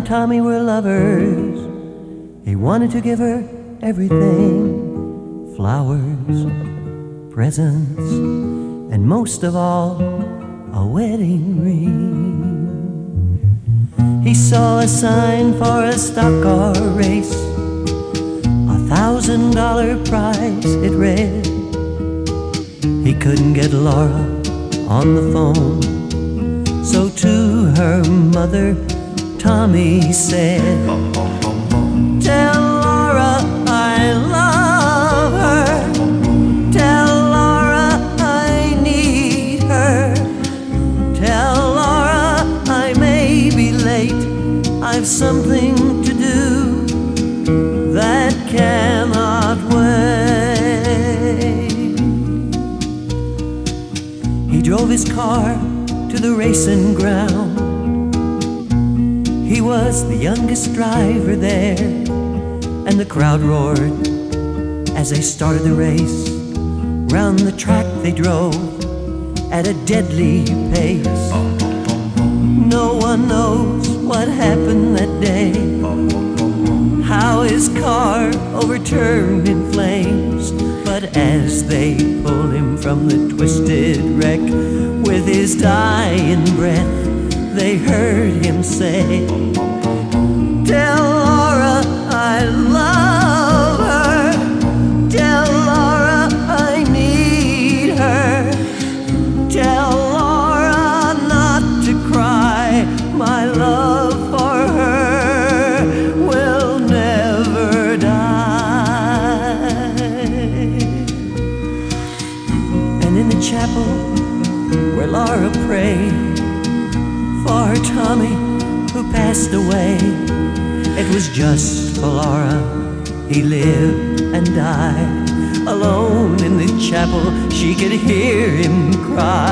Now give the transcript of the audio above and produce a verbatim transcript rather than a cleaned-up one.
Tommy were lovers, he wanted to give her everything. Flowers, presents, and most of all, a wedding ring. He saw a sign for a stock car race, a thousand dollar prize it read. He couldn't get Laura on the phone, so to her mother Tommy said, "Tell Laura I love her. Tell Laura I need her. Tell Laura I may be late. I've something to do that cannot wait." He drove his car to the racing ground. He was the youngest driver there, and the crowd roared as they started the race. Round the track they drove at a deadly pace. No one knows what happened that day, how his car overturned in flames. But as they pulled him from the twisted wreck, with his dying breath, they heard him say, "Tell Laura I love her. Tell Laura I need her. Tell Laura not to cry. My love for her will never die." And in the chapel where Laura prayed for her Tommy who passed away, it was just for Laura he lived and died. Alone in the chapel she could hear him cry,